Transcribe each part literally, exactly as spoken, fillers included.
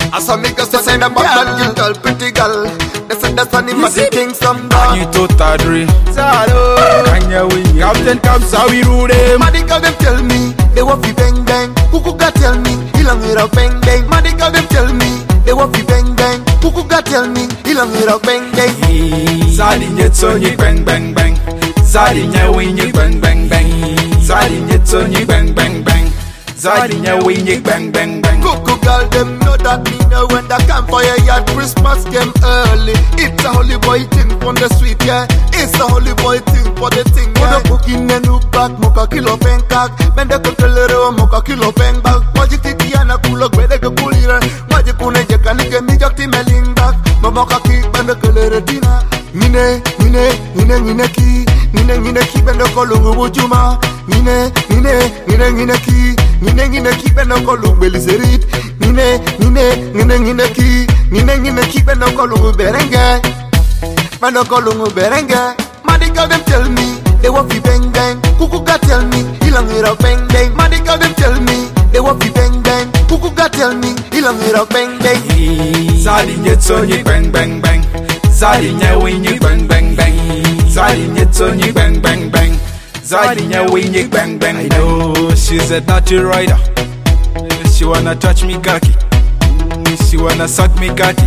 As a nigga so say the bad man girl, pretty girl. They say that's an imagine king some dog. You to Tadri Salo Kanya we Captain comes how we rule them. Madi girl them tell me they want fi bang bang. Kukuga tell me ilang hira bang bang. Madi girl them tell me they want fi bang bang. Kukuga tell me ilang hira bang bang. Zadi nyetso nyi bang bang bang. Zadi nyawi nyi bang bang bang. Zadi nyetso nyi bang bang bang. Zadi nyawi nyi bang bang bang. Cuckoo girl, them know that me know when the campfire yard Christmas came early. It's a holy boy thing from the street, yeah. It's a holy boy thing for the thing, yeah. Moda cooking and look back, moka kilo penkak. Men de kutelero, moka kilo penkak. Magic titi ana kulo gwede ke kulira. Magic kune jeka nige mijak ti meling back. Mamoka ki bende kelere dina. Mine, mine, mine, mine ki. Mine, mine ki bende kolungu bujuma. Mine, mine, mine, mine ki. Mine, mine ki bende kolungu belizerit. Mine, mine, mine, mine ki. Mine, mine ki bende kolungu berenge. Bende kolungu berenge. Madi girl them tell me they want fi bang bang. Kukuga tell me ilang hira bang bang. Madi girl them tell me they want fi bang bang. Kukuga tell me ilang hira bang bang. Zadi nyetso nyi bang bang bang. Zadi nyawi nyi bang bang bang. Zadi nyetso nyi bang bang bang. Zadi nyawi nyi bang bang. I know she's a dirty rider. She wanna touch me cocky. She wanna suck me cocky.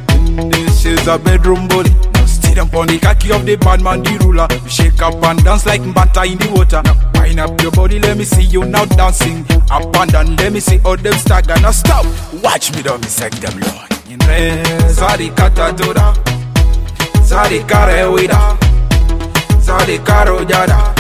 She's a bedroom bully. Now sit down on the cocky of the bad man, the ruler. Shake up and dance like mbata in the water. Now wind up your body, let me see you now dancing. Up and down, let me see all them stagger. Now stop, watch me, don't me sec them Lord. In re, zadi kata toda. Zadi kare wida. Zadi karo jada.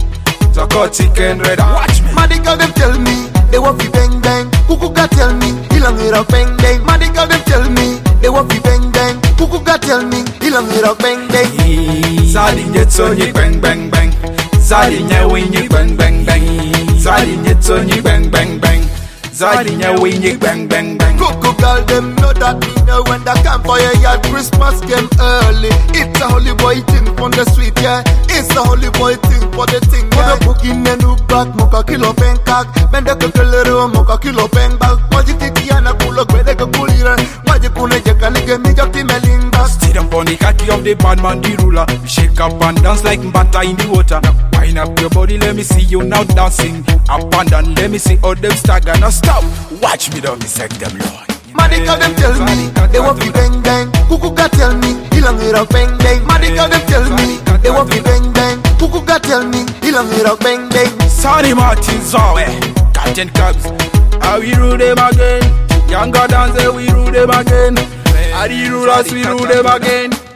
Zakoti ken reda. Watch me. Madi girl them tell me they want fi bang bang. Kukuga tell me ilang hira bang bang. Madi girl them tell me they want fi bang bang. Kukuga tell me ilang hira bang bang. Zadi nyetso nyi bang bang bang. Zadi nyawi nyi bang bang bang. Zadi nyetso nyi bang bang bang. Zadi nyawi nyi bang bang bang. Cuckoo girl, them know that me know when the campfire yard Christmas came early. It's a holy boy thing from the street, yeah. It's a holy boy thing for the thing, yeah. Moda cooking and look back, moka kilo penkak. Men de kutelero, moka kilo penkak. Magic titi ana kulo gwede ke kulira. Magic kune jeka nige mijak ti meling back. Sit down on the cocky of the bad man, the ruler. Shake up and dance like mbata in the water. Now wind up your body, let me see you now dancing. Up and down, let me see all them stagger. Now stop, watch me, don't me sec them Lord. Madi girl them tell me they want fi bang bang. Kukuga tell me ilang hira bang bang. Madi girl them tell me they want fi bang bang. Kukuga tell me ilang hira bang bang. Sonny Martin Zawe, Captain Cubs, how we rule them again. Younger than say we rule them again. How the rulers we rule them again.